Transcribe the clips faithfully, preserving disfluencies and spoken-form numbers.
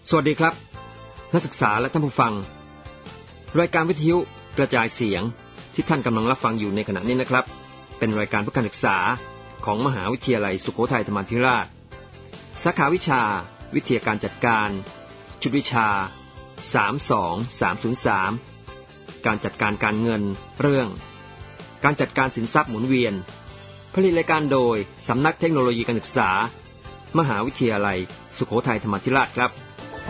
สวัสดีครับนักศึกษาและท่านผู้ฟังรายการวิทยุกระจายเสียงที่ท่านกำลังรับฟังอยู่ในขณะนี้นะครับเป็นรายการเพื่อการศึกษาของมหาวิทยาลัยสุโขทัยธรรมาธิราชสาขาวิชาวิทยาการจัดการชุดวิชาสาม สอง สาม ศูนย์ สามการจัดการการเงินเรื่องการจัดการสินทรัพย์หมุนเวียนผลิตรายการโดยสำนักเทคโนโลยีการศึกษามหาวิทยาลัยสุโขทัยธรรมาธิราชครับ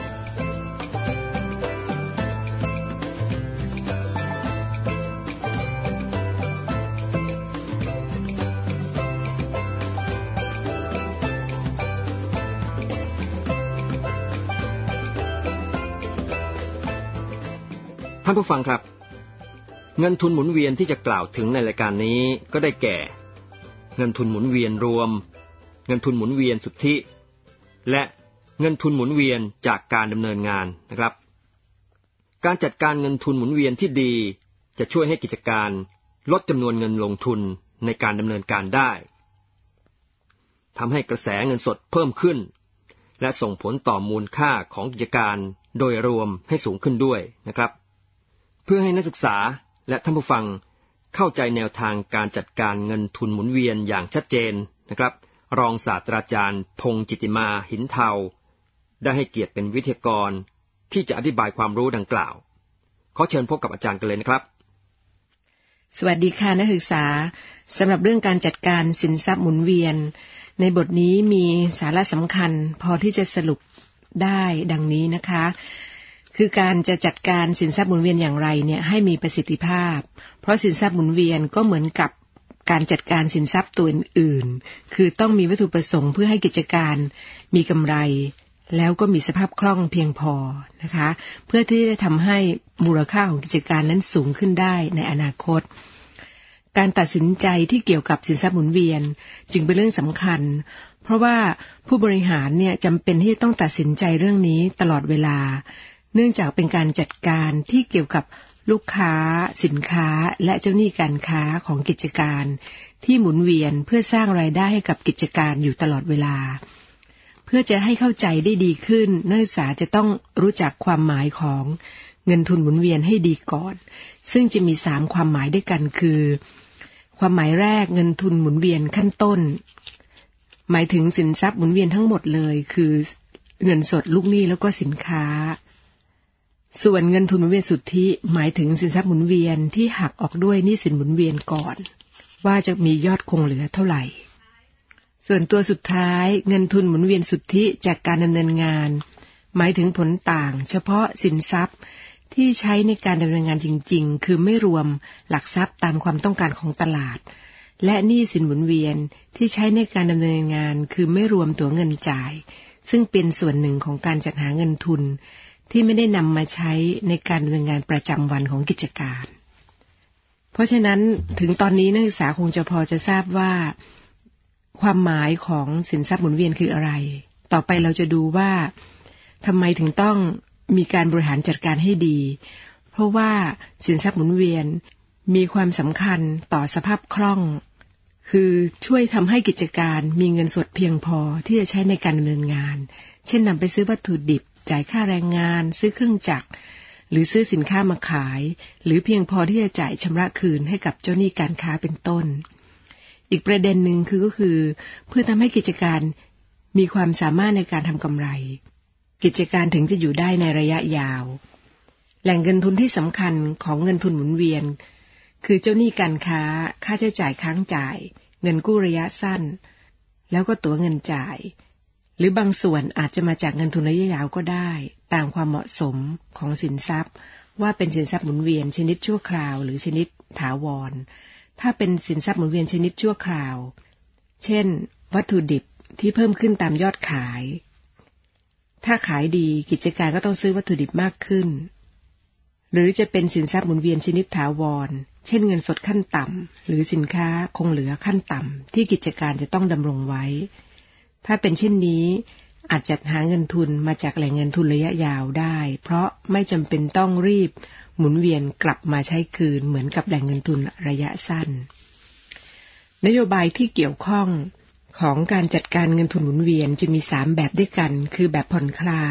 ท่านผู้ฟังครับเงินทุนหมุนเวียนที่จะกล่าวถึงในรายการนี้ก็ได้แก่เงินทุนหมุนเวียนรวมเงินทุนหมุนเวียนสุทธิและเงินทุนหมุนเวียนจากการดำเนินงานนะครับการจัดการเงินทุนหมุนเวียนที่ดีจะช่วยให้กิจการลดจำนวนเงินลงทุนในการดำเนินการได้ทำให้กระแสเงินสดเพิ่มขึ้นและส่งผลต่อมูลค่าของกิจการโดยรวมให้สูงขึ้นด้วยนะครับเพื่อให้นักศึกษาและท่านผู้ฟังเข้าใจแนวทางการจัดการเงินทุนหมุนเวียนอย่างชัดเจนนะครับรองศาสตราจารย์พงษ์จิตติมาหินเทาได้ให้เกียรติเป็นวิทยากรที่จะอธิบายความรู้ดังกล่าวขอเชิญพบกับอาจารย์กันเลยนะครับสวัสดีค่ะนักศึกษาสำหรับเรื่องการจัดการสินทรัพย์หมุนเวียนในบทนี้มีสาระสำคัญพอที่จะสรุปได้ดังนี้นะคะคือการจะจัดการสินทรัพย์หมุนเวียนอย่างไรเนี่ยให้มีประสิทธิภาพเพราะสินทรัพย์หมุนเวียนก็เหมือนกับการจัดการสินทรัพย์ตัวอื่นๆคือต้องมีวัตถุประสงค์เพื่อให้กิจการมีกำไรแล้วก็มีสภาพคล่องเพียงพอนะคะเพื่อที่จะทำให้มูลค่าของกิจการนั้นสูงขึ้นได้ในอนาคตการตัดสินใจที่เกี่ยวกับสินทรัพย์หมุนเวียนจึงเป็นเรื่องสำคัญเพราะว่าผู้บริหารเนี่ยจำเป็นที่ต้องตัดสินใจเรื่องนี้ตลอดเวลาเนื่องจากเป็นการจัดการที่เกี่ยวกับลูกค้าสินค้าและเจ้าหนี้การค้าของกิจการที่หมุนเวียนเพื่อสร้างรายได้ให้กับกิจการอยู่ตลอดเวลาเพื่อจะให้เข้าใจได้ดีขึ้นนักศึกษาจะต้องรู้จักความหมายของเงินทุนหมุนเวียนให้ดีก่อนซึ่งจะมีสามความหมายด้วยกันคือความหมายแรกเงินทุนหมุนเวียนขั้นต้นหมายถึงสินทรัพย์หมุนเวียนทั้งหมดเลยคือเงินสดลูกหนี้แล้วก็สินค้าส่วนเงินทุนหมุนเวียนสุทธิหมายถึงสินทรัพย์หมุนเวียนที่หักออกด้วยหนี้สินหมุนเวียนก่อนว่าจะมียอดคงเหลือเท่าไหร่ส่วนตัวสุดท้ายเงินทุนหมุนเวียนสุทธิจากการดำเนินงานหมายถึงผลต่างเฉพาะสินทรัพย์ที่ใช้ในการดำเนินงานจริงๆคือไม่รวมหลักทรัพย์ตามความต้องการของตลาดและหนี้สินหมุนเวียนที่ใช้ในการดำเนินงานคือไม่รวมตัวเงินจ่ายซึ่งเป็นส่วนหนึ่งของการจัดหาเงินทุนที่ไม่ได้นำมาใช้ในการดำเนินงานประจำวันของกิจการเพราะฉะนั้นถึงตอนนี้นักศึกษาคงจะพอจะทราบว่าความหมายของสินทรัพย์หมุนเวียนคืออะไรต่อไปเราจะดูว่าทำไมถึงต้องมีการบริหารจัดการให้ดีเพราะว่าสินทรัพย์หมุนเวียนมีความสำคัญต่อสภาพคล่องคือช่วยทำให้กิจการมีเงินสดเพียงพอที่จะใช้ในการดำเนินงานเช่นนำไปซื้อวัตถุดิบจ่ายค่าแรงงานซื้อเครื่องจักรหรือซื้อสินค้ามาขายหรือเพียงพอที่จะจ่ายชำระคืนให้กับเจ้าหนี้การค้าเป็นต้นอีกประเด็นหนึ่งคือก็คือเพื่อทำให้กิจการมีความสามารถในการทำกำไรกิจการถึงจะอยู่ได้ในระยะยาวแหล่งเงินทุนที่สำคัญของเงินทุนหมุนเวียนคือเจ้าหนี้การค้าค่าใช้จ่ายค้างจ่ายเงินกู้ระยะสั้นแล้วก็ตั๋วเงินจ่ายหรือบางส่วนอาจจะมาจากเงินทุนระยะยาวก็ได้ตามความเหมาะสมของสินทรัพย์ว่าเป็นสินทรัพย์หมุนเวียนชนิดชั่วคราวหรือชนิดถาวรถ้าเป็นสินทรัพย์หมุนเวียนชนิดชั่วคราวเช่นวัตถุดิบที่เพิ่มขึ้นตามยอดขายถ้าขายดีกิจการก็ต้องซื้อวัตถุดิบมากขึ้นหรือจะเป็นสินทรัพย์หมุนเวียนชนิดถาวรเช่นเงินสดขั้นต่ำหรือสินค้าคงเหลือขั้นต่ำที่กิจการจะต้องดำรงไว้ถ้าเป็นเช่นนี้อาจจัดหาเงินทุนมาจากแหล่งเงินทุนระยะยาวได้เพราะไม่จำเป็นต้องรีบหมุนเวียนกลับมาใช้คืนเหมือนกับแหล่งเงินทุนระยะสั้นนโยบายที่เกี่ยวข้องของการจัดการเงินทุนหมุนเวียนจะมีสามแบบด้วยกันคือแบบผ่อนคลาย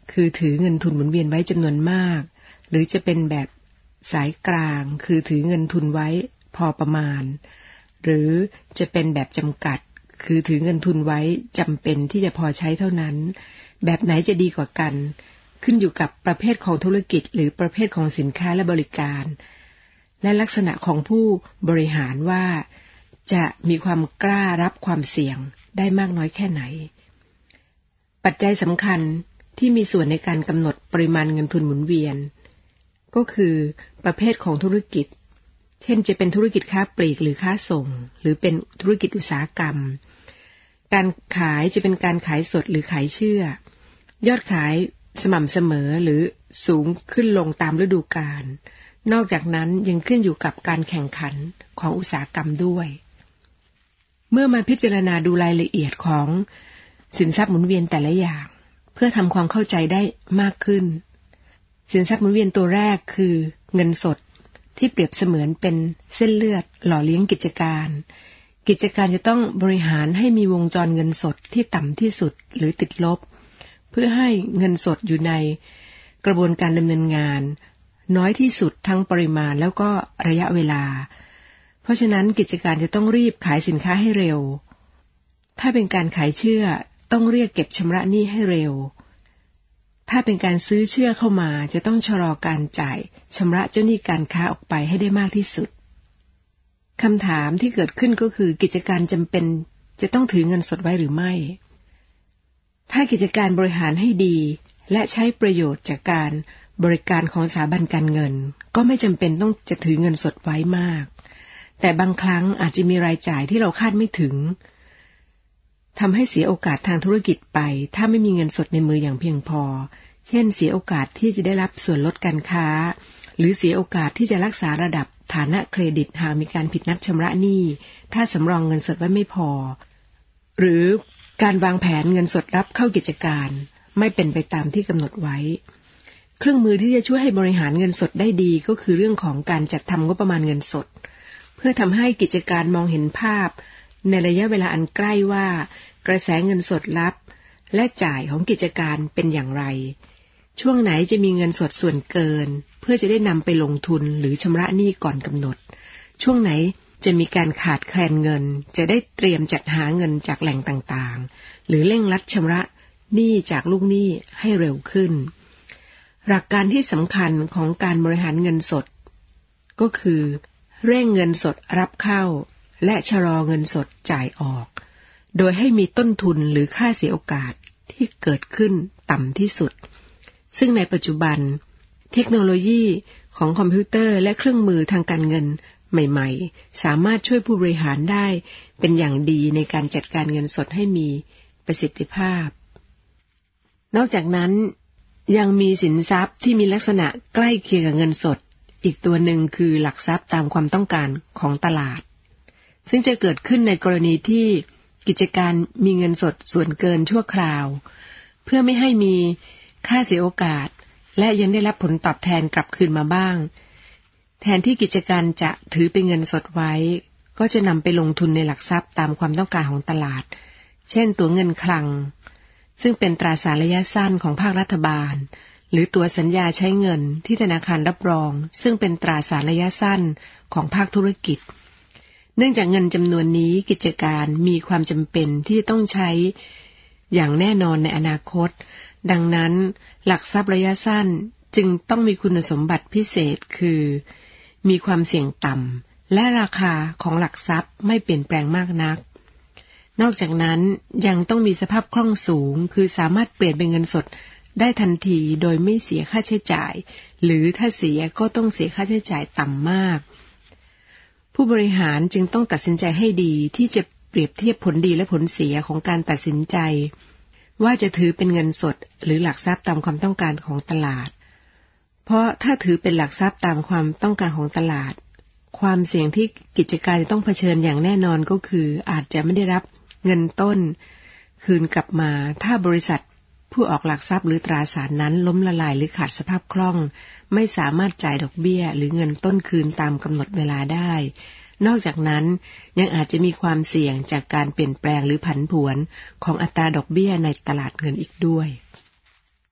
คือถือเงินทุนหมุนเวียนไว้จำนวนมากหรือจะเป็นแบบสายกลางคือถือเงินทุนไว้พอประมาณหรือจะเป็นแบบจำกัดคือถือเงินทุนไว้จำเป็นที่จะพอใช้เท่านั้นแบบไหนจะดีกว่ากันขึ้นอยู่กับประเภทของธุรกิจหรือประเภทของสินค้าและบริการและลักษณะของผู้บริหารว่าจะมีความกล้ารับความเสี่ยงได้มากน้อยแค่ไหนปัจจัยสำคัญที่มีส่วนในการกำหนดปริมาณเงินทุนหมุนเวียนก็คือประเภทของธุรกิจเช่นจะเป็นธุรกิจค้าปลีกหรือค้าส่งหรือเป็นธุรกิจอุตสาหกรรมการขายจะเป็นการขายสดหรือขายเชื่อยอดขายสม่ำเสมอหรือสูงขึ้นลงตามฤดูกาลนอกจากนั้นยังขึ้นอยู่กับการแข่งขันของอุตสาหกรรมด้วยเมื่อมาพิจารณาดูรายละเอียดของสินทรัพย์หมุนเวียนแต่ละอย่างเพื่อทำความเข้าใจได้มากขึ้นสินทรัพย์หมุนเวียนตัวแรกคือเงินสดที่เปรียบเสมือนเป็นเส้นเลือดหล่อเลี้ยงกิจการกิจการจะต้องบริหารให้มีวงจรเงินสดที่ต่ำที่สุดหรือติดลบเพื่อให้เงินสดอยู่ในกระบวนการดำเนินงานน้อยที่สุดทั้งปริมาณแล้วก็ระยะเวลาเพราะฉะนั้นกิจการจะต้องรีบขายสินค้าให้เร็วถ้าเป็นการขายเชื่อต้องเรียกเก็บชำระหนี้ให้เร็วถ้าเป็นการซื้อเชื่อเข้ามาจะต้องชะลอการจ่ายชำระเจ้าหนี้การค้าออกไปให้ได้มากที่สุดคำถามที่เกิดขึ้นก็คือกิจการจำเป็นจะต้องถือเงินสดไว้หรือไม่ถ้ากิจการบริหารให้ดีและใช้ประโยชน์จากการบริการของสถาบันการเงินก็ไม่จำเป็นต้องจะถือเงินสดไว้มากแต่บางครั้งอาจจะมีรายจ่ายที่เราคาดไม่ถึงทำให้เสียโอกาสทางธุรกิจไปถ้าไม่มีเงินสดในมืออย่างเพียงพอเช่นเสียโอกาสที่จะได้รับส่วนลดการค้าหรือเสียโอกาสที่จะรักษาระดับฐานะเครดิตหากมีการผิดนัดชำระหนี้ถ้าสำรองเงินสดไว้ไม่พอหรือการวางแผนเงินสดรับเข้ากิจการไม่เป็นไปตามที่กำหนดไว้เครื่องมือที่จะช่วยให้บริหารเงินสดได้ดีก็คือเรื่องของการจัดทำงบประมาณเงินสดเพื่อทำให้กิจการมองเห็นภาพในระยะเวลาอันใกล้ว่ากระแสเงินสดรับและจ่ายของกิจการเป็นอย่างไรช่วงไหนจะมีเงินสดส่วนเกินเพื่อจะได้นำไปลงทุนหรือชำระหนี้ก่อนกำหนดช่วงไหนจะมีการขาดแคลนเงินจะได้เตรียมจัดหาเงินจากแหล่งต่างๆหรือเร่งรัดชำระหนี้จากลูกหนี้ให้เร็วขึ้นหลักการที่สำคัญของการบริหารเงินสดก็คือเร่งเงินสดรับเข้าและชะลอเงินสดจ่ายออกโดยให้มีต้นทุนหรือค่าเสียโอกาสที่เกิดขึ้นต่ำที่สุดซึ่งในปัจจุบันเทคโนโลยีของคอมพิวเตอร์และเครื่องมือทางการเงินใหม่ๆสามารถช่วยผู้บริหารได้เป็นอย่างดีในการจัดการเงินสดให้มีประสิทธิภาพนอกจากนั้นยังมีสินทรัพย์ที่มีลักษณะใกล้เคียงกับเงินสดอีกตัวหนึ่งคือหลักทรัพย์ตามความต้องการของตลาดซึ่งจะเกิดขึ้นในกรณีที่กิจการมีเงินสดส่วนเกินชั่วคราวเพื่อไม่ให้มีค่าเสียโอกาสและยังได้รับผลตอบแทนกลับคืนมาบ้างแทนที่กิจการจะถือเป็นเงินสดไว้ก็จะนำไปลงทุนในหลักทรัพย์ตามความต้องการของตลาดเช่นตั๋วเงินคลังซึ่งเป็นตราสารระยะสั้นของภาครัฐบาลหรือตั๋วสัญญาใช้เงินที่ธนาคารรับรองซึ่งเป็นตราสารระยะสั้นของภาคธุรกิจเนื่องจากเงินจำนวนนี้กิจการมีความจำเป็นที่ต้องใช้อย่างแน่นอนในอนาคตดังนั้นหลักทรัพย์ระยะสั้นจึงต้องมีคุณสมบัติพิเศษคือมีความเสี่ยงต่ำและราคาของหลักทรัพย์ไม่เปลี่ยนแปลงมากนักนอกจากนั้นยังต้องมีสภาพคล่องสูงคือสามารถเปลี่ยนเป็นเงินสดได้ทันทีโดยไม่เสียค่าใช้จ่ายหรือถ้าเสียก็ต้องเสียค่าใช้จ่ายต่ำมากผู้บริหารจึงต้องตัดสินใจให้ดีที่จะเปรียบเทียบผลดีและผลเสียของการตัดสินใจว่าจะถือเป็นเงินสดหรือหลักทรัพย์ตามความต้องการของตลาดเพราะถ้าถือเป็นหลักทรัพย์ตามความต้องการของตลาดความเสี่ยงที่กิจการจะต้องเผชิญอย่างแน่นอนก็คืออาจจะไม่ได้รับเงินต้นคืนกลับมาถ้าบริษัทผู้ออกหลักทรัพย์หรือตราสารนั้นล้มละลายหรือขาดสภาพคล่องไม่สามารถจ่ายดอกเบี้ยหรือเงินต้นคืนตามกำหนดเวลาได้นอกจากนั้นยังอาจจะมีความเสี่ยงจากการเปลี่ยนแปลงหรือผันผวนของอัตราดอกเบี้ยในตลาดเงินอีกด้วย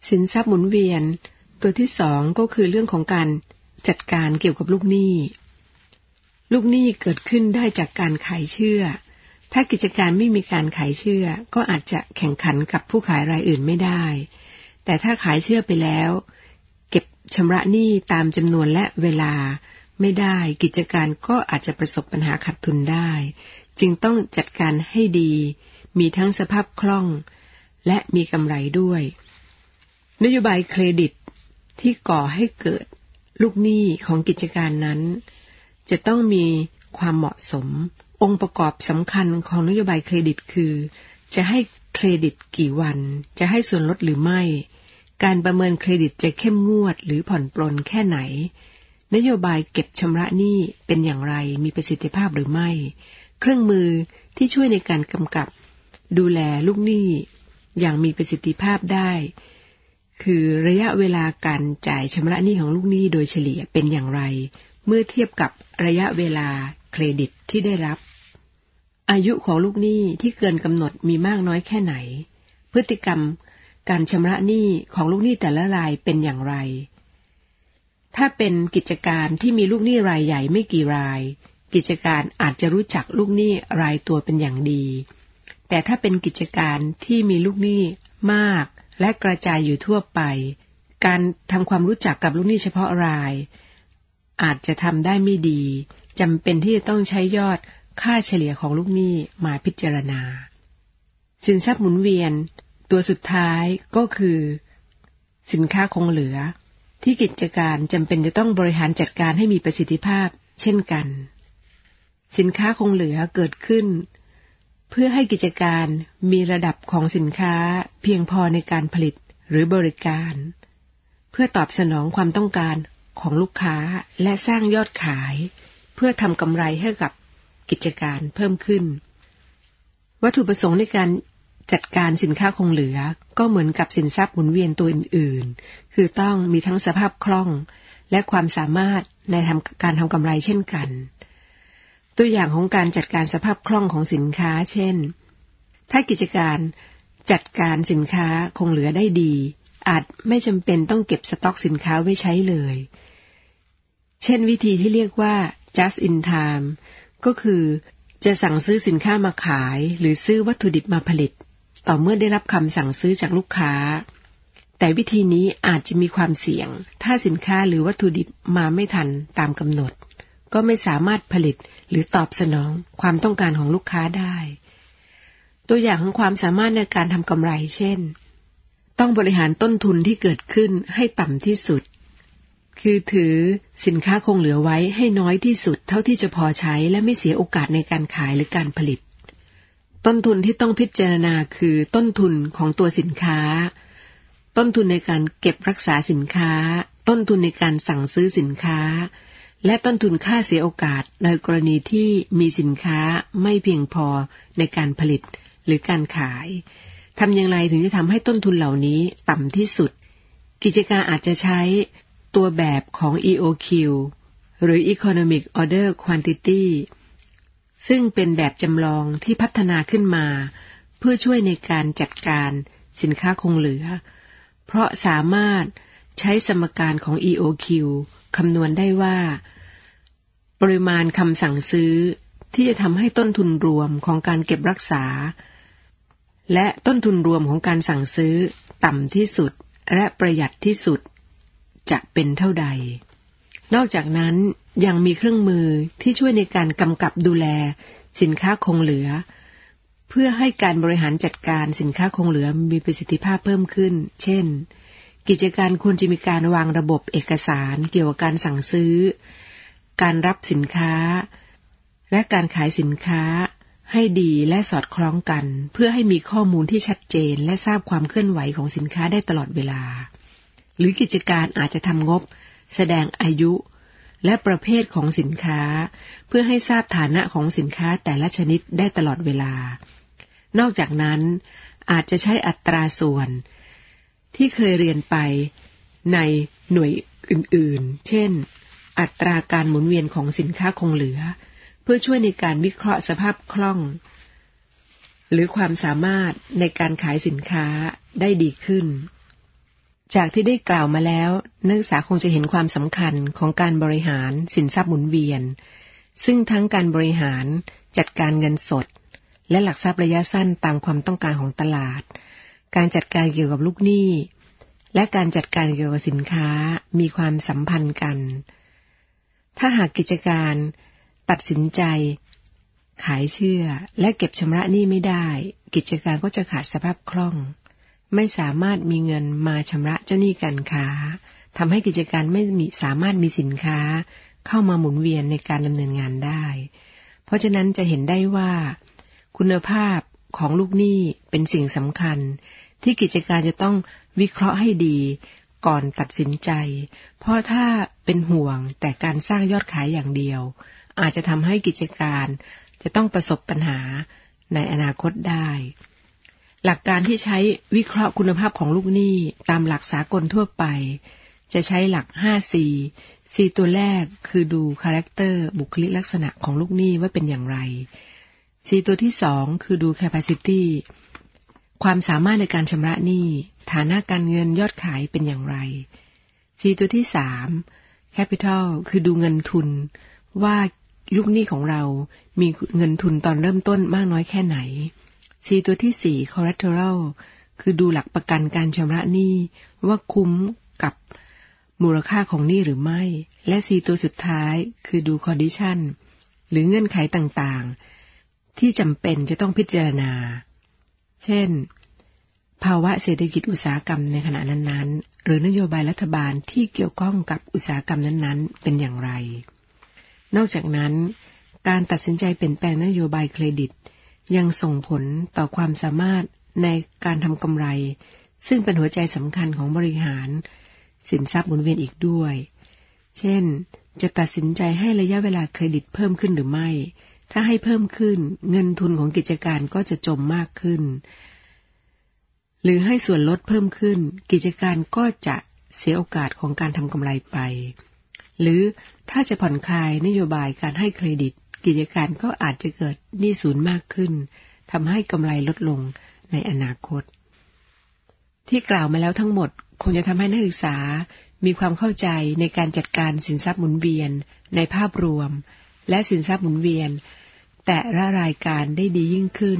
สินทรัพย์หมุนเวียนตัวที่สองก็คือเรื่องของการจัดการเกี่ยวกับลูกหนี้ลูกหนี้เกิดขึ้นได้จากการขายเชื่อถ้ากิจการไม่มีการขายเชื่อก็อาจจะแข่งขันกับผู้ขายรายอื่นไม่ได้แต่ถ้าขายเชื่อไปแล้วเก็บชำระหนี้ตามจำนวนและเวลาไม่ได้กิจการก็อาจจะประสบปัญหาขาดทุนได้จึงต้องจัดการให้ดีมีทั้งสภาพคล่องและมีกำไรด้วยนโยบายเครดิตที่ก่อให้เกิดลูกหนี้ของกิจการนั้นจะต้องมีความเหมาะสมองค์ประกอบสำคัญของนโยบายเครดิตคือจะให้เครดิตกี่วันจะให้ส่วนลดหรือไม่การประเมินเครดิตจะเข้มงวดหรือผ่อนปลนแค่ไหนนโยบายเก็บชำระหนี้เป็นอย่างไรมีประสิทธิภาพหรือไม่เครื่องมือที่ช่วยในการกำกับดูแลลูกหนี้อย่างมีประสิทธิภาพได้คือระยะเวลาการจ่ายชำระหนี้ของลูกหนี้โดยเฉลี่ยเป็นอย่างไรเมื่อเทียบกับระยะเวลาเครดิตที่ได้รับอายุของลูกหนี้ที่เกินกำหนดมีมากน้อยแค่ไหนพฤติกรรมการชำระหนี้ของลูกหนี้แต่ละรายเป็นอย่างไรถ้าเป็นกิจการที่มีลูกหนี้รายใหญ่ไม่กี่รายกิจการอาจจะรู้จักลูกหนี้รายตัวเป็นอย่างดีแต่ถ้าเป็นกิจการที่มีลูกหนี้มากและกระจายอยู่ทั่วไปการทำความรู้จักกับลูกหนี้เฉพาะรายอาจจะทำได้ไม่ดีจำเป็นที่จะต้องใช้ยอดค่าเฉลี่ยของลูกหนี้มาพิจารณาสินทรัพย์หมุนเวียนตัวสุดท้ายก็คือสินค้าคงเหลือที่กิจการจำเป็นจะต้องบริหารจัดการให้มีประสิทธิภาพเช่นกันสินค้าคงเหลือเกิดขึ้นเพื่อให้กิจการมีระดับของสินค้าเพียงพอในการผลิตหรือบริการเพื่อตอบสนองความต้องการของลูกค้าและสร้างยอดขายเพื่อทำกำไรให้กับกิจการเพิ่มขึ้นวัตถุประสงค์ในการจัดการสินค้าคงเหลือก็เหมือนกับสินทรัพย์หมุนเวียนตัวอื่นๆคือต้องมีทั้งสภาพคล่องและความสามารถในทำการทำกำไรเช่นกันตัวอย่างของการจัดการสภาพคล่องของสินค้าเช่นถ้ากิจการจัดการสินค้าคงเหลือได้ดีอาจไม่จำเป็นต้องเก็บสต็อกสินค้าไว้ใช้เลยเช่นวิธีที่เรียกว่า just in time ก็คือจะสั่งซื้อสินค้ามาขายหรือซื้อวัตถุดิบมาผลิตต่อเมื่อได้รับคำสั่งซื้อจากลูกค้าแต่วิธีนี้อาจจะมีความเสี่ยงถ้าสินค้าหรือวัตถุดิบมาไม่ทันตามกำหนดก็ไม่สามารถผลิตหรือตอบสนองความต้องการของลูกค้าได้ตัวอย่างของความสามารถในการทำกำไรเช่นต้องบริหารต้นทุนที่เกิดขึ้นให้ต่ำที่สุดคือถือสินค้าคงเหลือไว้ให้น้อยที่สุดเท่าที่จะพอใช้และไม่เสียโอกาสในการขายหรือการผลิตต้นทุนที่ต้องพิจารณาคือต้นทุนของตัวสินค้าต้นทุนในการเก็บรักษาสินค้าต้นทุนในการสั่งซื้อสินค้าและต้นทุนค่าเสียโอกาสในกรณีที่มีสินค้าไม่เพียงพอในการผลิตหรือการขายทำอย่างไรถึงจะทำให้ต้นทุนเหล่านี้ต่ำที่สุดกิจการอาจจะใช้ตัวแบบของ อี โอ คิว หรือ Economic Order Quantity ซึ่งเป็นแบบจำลองที่พัฒนาขึ้นมาเพื่อช่วยในการจัดการสินค้าคงเหลือเพราะสามารถใช้สมการของ อี โอ คิว คำนวณได้ว่าปริมาณคำสั่งซื้อที่จะทำให้ต้นทุนรวมของการเก็บรักษาและต้นทุนรวมของการสั่งซื้อต่ำที่สุดและประหยัดที่สุดจะเป็นเท่าใดนอกจากนั้นยังมีเครื่องมือที่ช่วยในการกำกับดูแลสินค้าคงเหลือเพื่อให้การบริหารจัดการสินค้าคงเหลือมีประสิทธิภาพเพิ่มขึ้นเช่นกิจการควรจะมีการวางระบบเอกสารเกี่ยวกับการสั่งซื้อการรับสินค้าและการขายสินค้าให้ดีและสอดคล้องกันเพื่อให้มีข้อมูลที่ชัดเจนและทราบความเคลื่อนไหวของสินค้าได้ตลอดเวลาหรือกิจการอาจจะทำงบแสดงอายุและประเภทของสินค้าเพื่อให้ทราบฐานะของสินค้าแต่ละชนิดได้ตลอดเวลานอกจากนั้นอาจจะใช้อัตราส่วนที่เคยเรียนไปในหน่วยอื่นๆเช่นอัตราการหมุนเวียนของสินค้าคงเหลือเพื่อช่วยในการวิเคราะห์สภาพคล่องหรือความสามารถในการขายสินค้าได้ดีขึ้นจากที่ได้กล่าวมาแล้วนักศึกษาคงจะเห็นความสำคัญของการบริหารสินทรัพย์หมุนเวียนซึ่งทั้งการบริหารจัดการเงินสดและหลักทรัพย์ระยะสั้นตามความต้องการของตลาดการจัดการเกี่ยวกับลูกหนี้และการจัดการเกี่ยวกับสินค้ามีความสัมพันธ์กันถ้าหากกิจการตัดสินใจขายเชื่อและเก็บชำระหนี้ไม่ได้กิจการก็จะขาดสภาพคล่องไม่สามารถมีเงินมาชำระเจ้าหนี้การค้าทำให้กิจการไม่มีสามารถมีสินค้าเข้ามาหมุนเวียนในการดำเนินงานได้เพราะฉะนั้นจะเห็นได้ว่าคุณภาพของลูกหนี้เป็นสิ่งสำคัญที่กิจการจะต้องวิเคราะห์ให้ดีก่อนตัดสินใจเพราะถ้าเป็นห่วงแต่การสร้างยอดขายอย่างเดียวอาจจะทำให้กิจการจะต้องประสบปัญหาในอนาคตได้หลักการที่ใช้วิเคราะห์คุณภาพของลูกหนี้ตามหลักสากลทั่วไปจะใช้หลัก ห้า ซี ซี ตัวแรกคือดูคาแรคเตอร์บุคลิกลักษณะของลูกหนี้ว่าเป็นอย่างไร ซี ตัวที่สองคือดู capacity ความสามารถในการชำระหนี้ฐานะการเงินยอดขายเป็นอย่างไร ซี ตัวที่สาม capital คือดูเงินทุนว่าลูกหนี้ของเรามีเงินทุนตอนเริ่มต้นมากน้อยแค่ไหน ซี ตัวที่สี่ collateral คือดูหลักประกันการชำระหนี้ว่าคุ้มกับมูลค่าของหนี้หรือไม่และ ซี ตัวสุดท้ายคือดู condition หรือเงื่อนไขต่างๆที่จำเป็นจะต้องพิจารณาเช่นภาวะเศรษฐกิจอุตสาหกรรมในขณะนั้นๆหรือนโยบายรัฐบาลที่เกี่ยวข้องกับอุตสาหกรรมนั้นๆเป็นอย่างไรนอกจากนั้นการตัดสินใจเปลี่ยนแปลงนโยบายเครดิตยังส่งผลต่อความสามารถในการทำกำไรซึ่งเป็นหัวใจสำคัญของบริหารสินทรัพย์หมุนเวียนอีกด้วยเช่นจะตัดสินใจให้ระยะเวลาเครดิตเพิ่มขึ้นหรือไม่ถ้าให้เพิ่มขึ้นเงินทุนของกิจการก็จะจมมากขึ้นหรือให้ส่วนลดเพิ่มขึ้นกิจการก็จะเสียโอกาสของการทำกำไรไปหรือถ้าจะผ่อนคลายนโยบายการให้เครดิตกิจการก็อาจจะเกิดหนี้สูญมากขึ้นทำให้กำไรลดลงในอนาคตที่กล่าวมาแล้วทั้งหมดคงจะทำให้นักศึกษามีความเข้าใจในการจัดการสินทรัพย์หมุนเวียนในภาพรวมและสินทรัพย์หมุนเวียนแต่ละรายการได้ดียิ่งขึ้น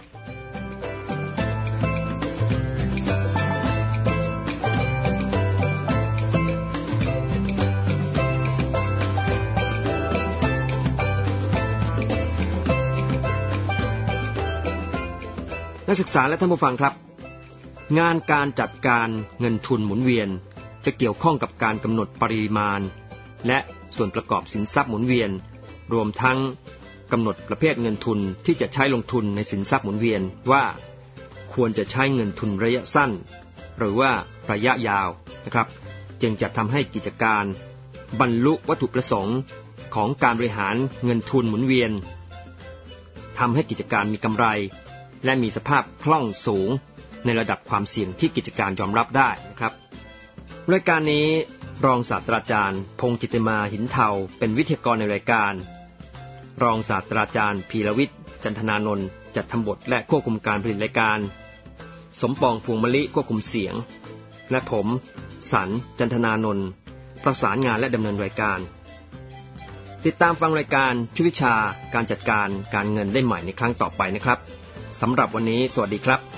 นักศึกษาและท่านผู้ฟังครับงานการจัดการเงินทุนหมุนเวียนจะเกี่ยวข้องกับการกำหนดปริมาณและส่วนประกอบสินทรัพย์หมุนเวียนรวมทั้งกำหนดประเภทเงินทุนที่จะใช้ลงทุนในสินทรัพย์หมุนเวียนว่าควรจะใช้เงินทุนระยะสั้นหรือว่าระยะยาวนะครับจึงจะทำให้กิจการบรรลุวัตถุประสงค์ของการบริหารเงินทุนหมุนเวียนทำให้กิจการมีกำไรและมีสภาพคล่องสูงในระดับความเสี่ยงที่กิจการยอมรับได้นะครับรายการนี้รองศาสตราจารย์พงษ์จิตติมาหินเทาเป็นวิทยากรในรายการรองศาสตราจารย์พีรวิทย์จันทนานนท์จัดทำบทและควบคุมการผลิตรายการสมปองพวงมะลิควบคุมเสียงและผมสันจันทนานนท์ประสานงานและดำเนินรายการติดตามฟังรายการชุดวิชาการจัดการการเงินได้ใหม่ในครั้งต่อไปนะครับสำหรับวันนี้สวัสดีครับ